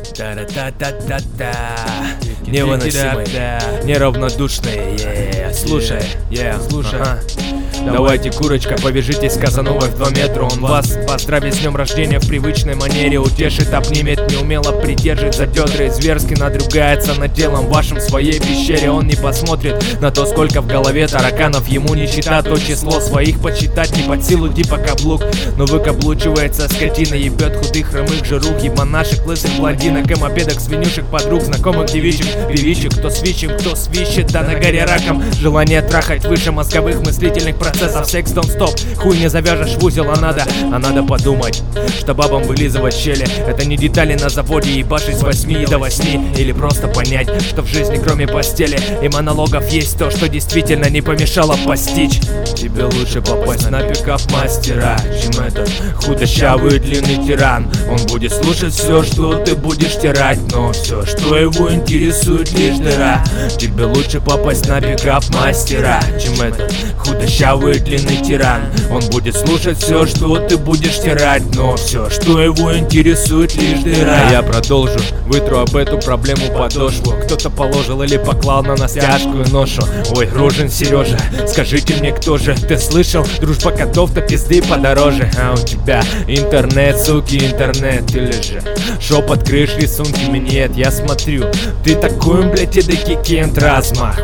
Та-та-та-та-та-та. Невыносимые, неравнодушные. Слушай, слушай. Давайте, курочка, побежите с Казановой в 2 метра. Он вас поздравит с днем рождения в привычной манере. Утешит, обнимет, неумело придержит за бедра и зверски надругается над телом вашим в своей пещере. Он не посмотрит на то, сколько в голове тараканов. Ему не считать то число своих, подсчитать не под силу типа каблук. Но выкаблучивается скотина, ебет худых хромых жирух, еба наших лысых блондинок, эмопедок, свинюшек, подруг, знакомых девичек, певичек, кто свищем, кто свищет, да на горе раком. Желание трахать выше мозговых мыслительных процессов. Секс don't stop, хуй не завяжешь в узел, а надо подумать, что бабам вылизывать щели это не детали на заводе, ебашить с 8 до 8. Или просто понять, что в жизни кроме постели и монологов есть то, что действительно не помешало постичь. Тебе лучше попасть на пикап-мастера, чем этот худощавый длинный тиран. Он будет слушать все, что ты будешь тирать, но все, что его интересует, лишь дыра. Тебе лучше попасть на пикап-мастера, чем этот худощавый длинный тиран. Он будет слушать все, что ты будешь тирать, но все, что его интересует, лишь дыра. А я продолжу, вытру об эту проблему подошву. Кто-то положил или поклал на нас тяжкую ношу. Ой, Рожен Сережа, скажите мне, кто же? Ты слышал? Дружба котов-то пизды подороже. А у тебя интернет, суки, интернет. Или же шепот крыш, рисунки минет. Я смотрю, ты такой, блядь, эдакий кент. Размах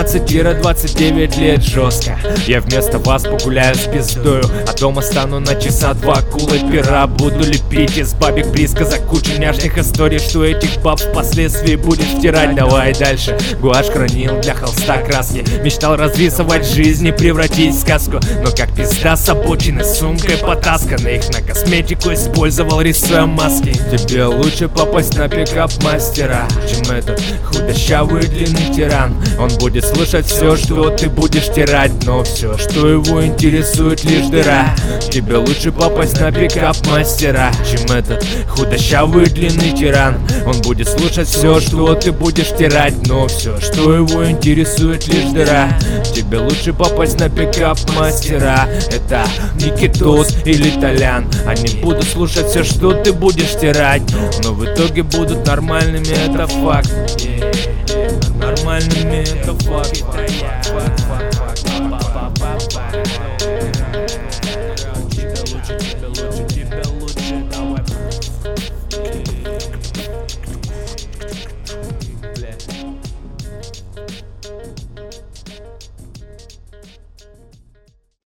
18-29 лет жестко. Я вместо вас погуляю с пиздою, а дома стану на часа 2 кулой пера. Буду лепить из бабик присказок кучу няшных историй, что этих баб впоследствии будет втирать. Давай дальше. Гуашь хранил для холста краски, мечтал разрисовать жизнь и превратить в сказку. Но как пизда с обочины сумкой потасканы, их на косметику использовал, рисуя маски. Тебе лучше попасть на пикап-мастера, чем этот худощавый длинный тиран. Он будет слушать все, что ты будешь тирать, но все, что его интересует, лишь дыра. Тебе лучше попасть на пикап-мастера, чем этот худощавый длинный тиран. Он будет слушать все, что ты будешь тирать, но все, что его интересует, лишь дыра. Тебе лучше попасть на пикап-мастера. Это Никитос или Толян. Они будут слушать все, что ты будешь тирать, но в итоге будут нормальными, это факт. Нормальными, это факт.